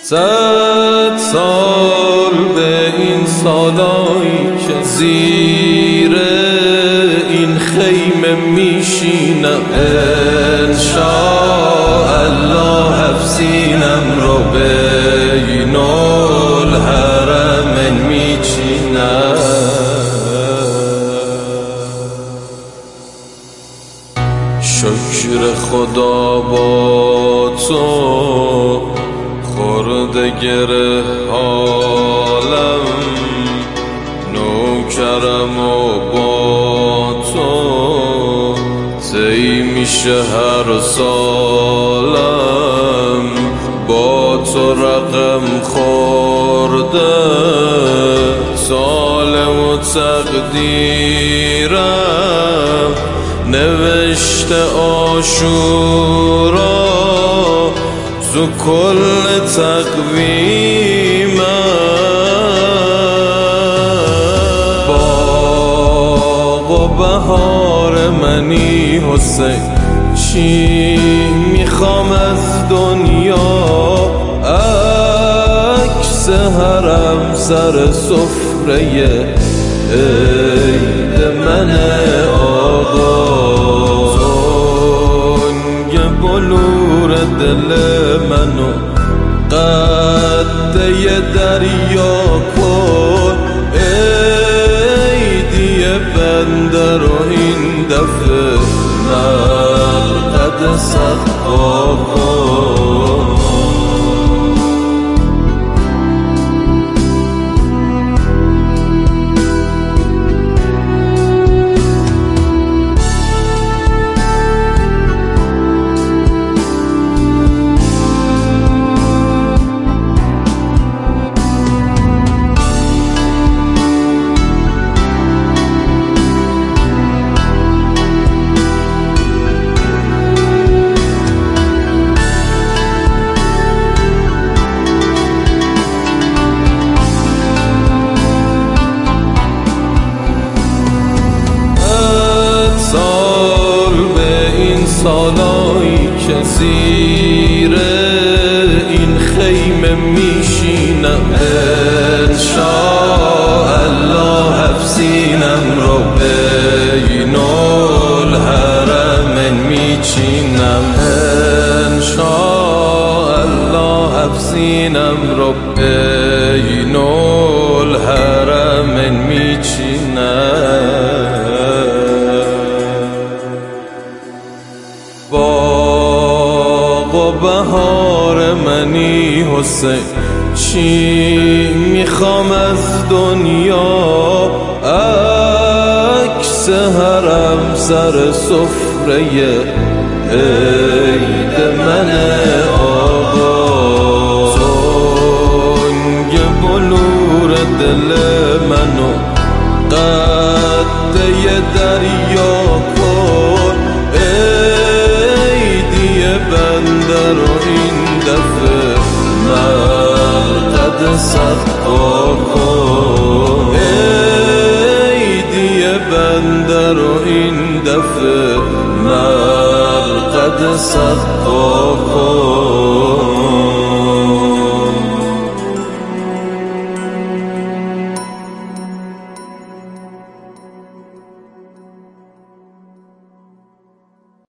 100 سال به این سالایی که زیر این خیمه میشینم، انشاءالله حفظینم رو بین الحرمین میچینم. شکر خدا با تو خورده گره حالم، نوکرم و با تو طی میشه هر سالم، با تو رقم خورده سال و تقدیرم، نوشته عاشورا تو کل تقویمم. باغ و بهار منی حسین، چی میخوام از دنیا؟ عکس حرم سر سفره عید من آقا، زنگ بلور دل منو قده دریا کن، عیدی بنده رو این دفعه مرقد صدقا کن. سالایی که زیر این خیمه میشینم، انشاءالله حفظینم رو بین الحرمین میچینم، انشاءالله حفظینم رو بین الحرمین میچینم. باغ و بهار منی حسین، چی میخوام از دنیا؟ عکس حرم سر سفره عید من آقا، زنگ بلور دل منو قده دریا کن، بنده رو این دفعه مرقد صدقا کن، عیدی بنده رو این دفعه مرقد صدقا کن.